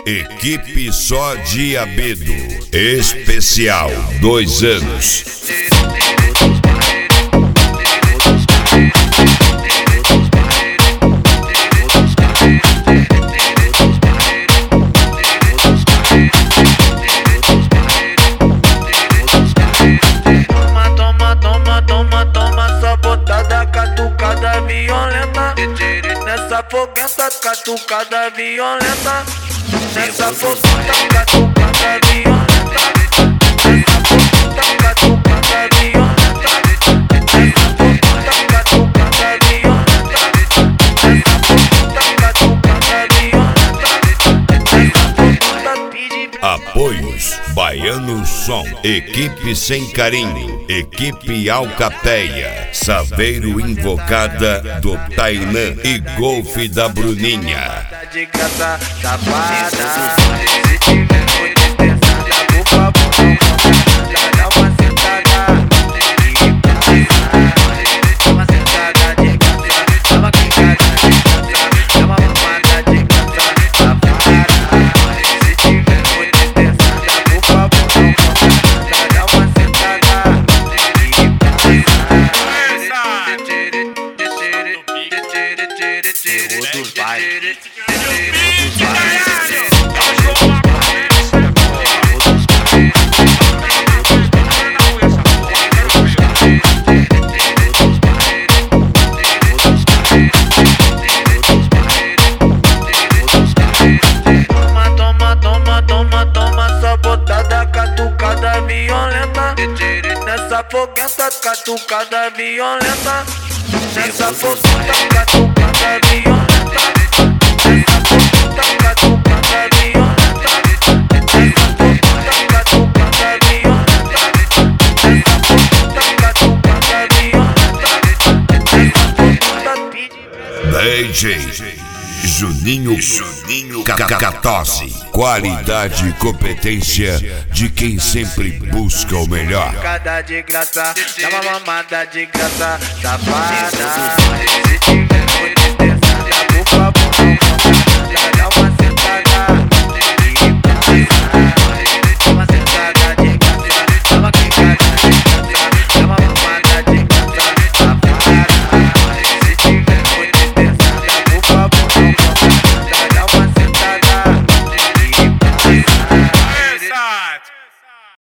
Equipe Só Diabedo. Especial 2 anos. Toma, sabotada, catucada violenta. Nessa foguenta, catucada violenta. Nessa foguenta, catucada violenta. Nessa foguenta, catucada violenta. Nessa foguenta, catucada violenta. Nessa foguenta, catucada violenta. Nessa foguenta, pede. Apoios: Baiano Som, Equipe Sem Carinho, Equipe Alcateia, Saveiro Invocada do Tainã e Golfe da Bruninha. De graça, safada. Se tiver muito pesada, por favor, dá uma sentada. Dá uma sentada de graça, dá uma quicada de graça, dá uma mamada de graça, safada. Se tiver muito pesada, por favor, dá uma sentada. Dos bailes. Toma, sabotada, catucada violenta. Nessa foguenta, catucada violenta. Nessa foguenta, catucada violenta. Nessa foguenta, catucada violenta. Nessa foguenta, catucada violenta. Nessa foguenta, catucada violenta. Nessa foguenta, DJ Juninho Catose. Qualidade e competência de quem sempre busca o melhor. de graça, dá uma mamada de graça, safada.